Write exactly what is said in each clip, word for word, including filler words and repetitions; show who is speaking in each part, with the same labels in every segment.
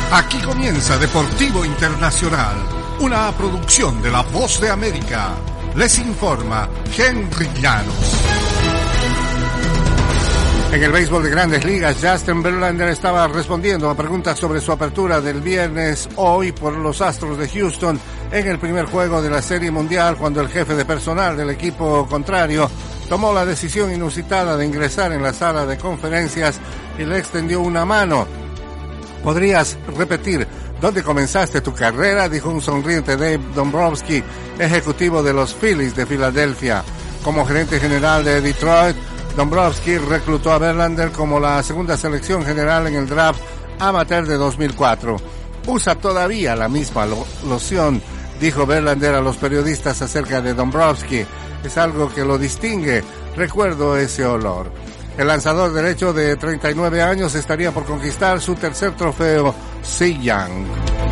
Speaker 1: Aquí comienza Deportivo Internacional, una producción de La Voz de América. Les informa Henry Llanos. En el béisbol de Grandes Ligas, Justin Verlander estaba respondiendo a preguntas sobre su apertura del viernes hoy por los Astros de Houston en el primer juego de la Serie Mundial, cuando el jefe de personal del equipo contrario tomó la decisión inusitada de ingresar en la sala de conferencias y le extendió una mano. ¿Podrías repetir dónde comenzaste tu carrera?, dijo un sonriente Dave Dombrowski, ejecutivo de los Phillies de Filadelfia. Como gerente general de Detroit, Dombrowski reclutó a Verlander como la segunda selección general en el draft amateur de dos mil cuatro. Usa todavía la misma lo- loción, dijo Verlander a los periodistas acerca de Dombrowski. Es algo que lo distingue. Recuerdo ese olor. El lanzador derecho de treinta y nueve años estaría por conquistar su tercer trofeo Cy Young.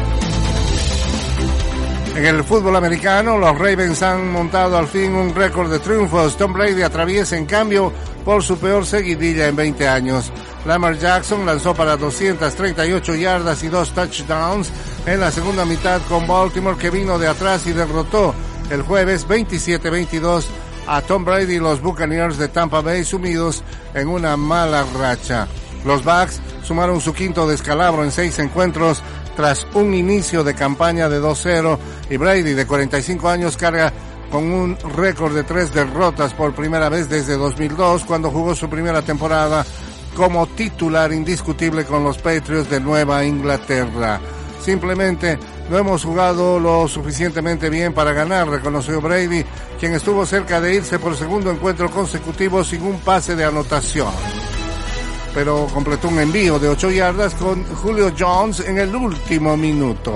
Speaker 1: En el fútbol americano, los Ravens han montado al fin un récord de triunfos. Tom Brady atraviesa, en cambio, por su peor seguidilla en veinte años. Lamar Jackson lanzó para doscientas treinta y ocho yardas y dos touchdowns en la segunda mitad con Baltimore, que vino de atrás y derrotó el jueves veintisiete veintidós a Tom Brady y los Buccaneers de Tampa Bay, sumidos en una mala racha. Los Bucs sumaron su quinto descalabro en seis encuentros tras un inicio de campaña de dos cero, y Brady, de cuarenta y cinco años, carga con un récord de tres derrotas por primera vez desde dos mil dos, cuando jugó su primera temporada como titular indiscutible con los Patriots de Nueva Inglaterra. Simplemente no hemos jugado lo suficientemente bien para ganar, reconoció Brady, quien estuvo cerca de irse por segundo encuentro consecutivo sin un pase de anotación, pero completó un envío de ocho yardas con Julio Jones en el último minuto.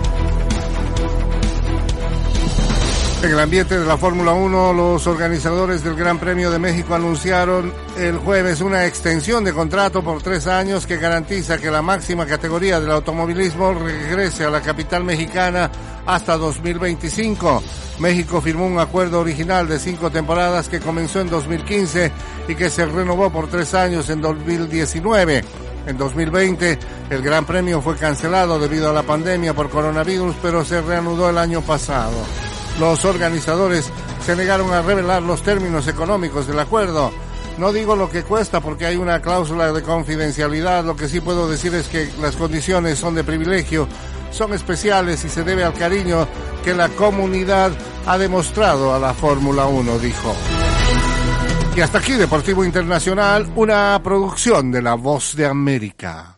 Speaker 1: En el ambiente de la Fórmula uno, los organizadores del Gran Premio de México anunciaron el jueves una extensión de contrato por tres años que garantiza que la máxima categoría del automovilismo regrese a la capital mexicana hasta dos mil veinticinco. México firmó un acuerdo original de cinco temporadas que comenzó en dos mil quince y que se renovó por tres años en dos mil diecinueve. En dos mil veinte, el Gran Premio fue cancelado debido a la pandemia por coronavirus, pero se reanudó el año pasado. Los organizadores se negaron a revelar los términos económicos del acuerdo. No digo lo que cuesta porque hay una cláusula de confidencialidad. Lo que sí puedo decir es que las condiciones son de privilegio, son especiales y se debe al cariño que la comunidad ha demostrado a la Fórmula uno, dijo. Y hasta aquí Deportivo Internacional, una producción de La Voz de América.